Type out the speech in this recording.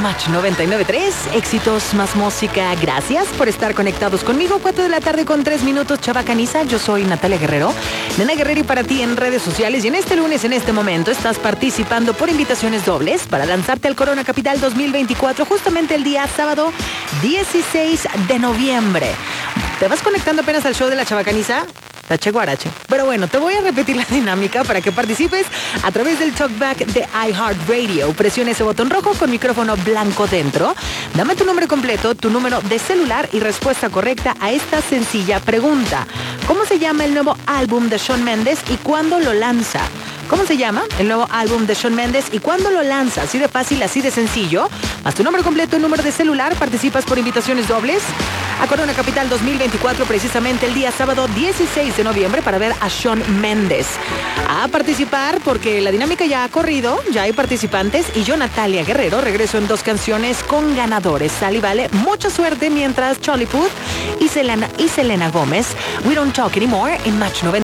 Match 99.3, éxitos más música. Gracias por estar conectados conmigo. 4:03 Chavacaniza. Yo soy Natalia Guerrero, Nena Guerrero, y para ti en redes sociales. Y en este lunes, en este momento, estás participando por invitaciones dobles para lanzarte al Corona Capital 2024, justamente el día sábado 16 de noviembre. ¿Te vas conectando apenas al show de la Chavacaniza? Tache guarache. Pero bueno, te voy a repetir la dinámica para que participes a través del talkback de iHeartRadio. Presiona ese botón rojo con micrófono blanco dentro. Dame tu nombre completo, tu número de celular y respuesta correcta a esta sencilla pregunta. ¿Cómo se llama el nuevo álbum de Shawn Mendes y cuándo lo lanza? ¿Cómo se llama el nuevo álbum de Shawn Mendes y cuándo lo lanza? Así de fácil, así de sencillo. Más tu nombre completo y número de celular. Participas por invitaciones dobles a Corona Capital 2024, precisamente el día sábado 16 de noviembre, para ver a Shawn Mendes. A participar porque la dinámica ya ha corrido, ya hay participantes, y yo, Natalia Guerrero, regreso en 2 canciones con ganadores. Sal y vale, mucha suerte mientras Charlie Puth y Selena Gómez, We Don't Talk Anymore en Match 90.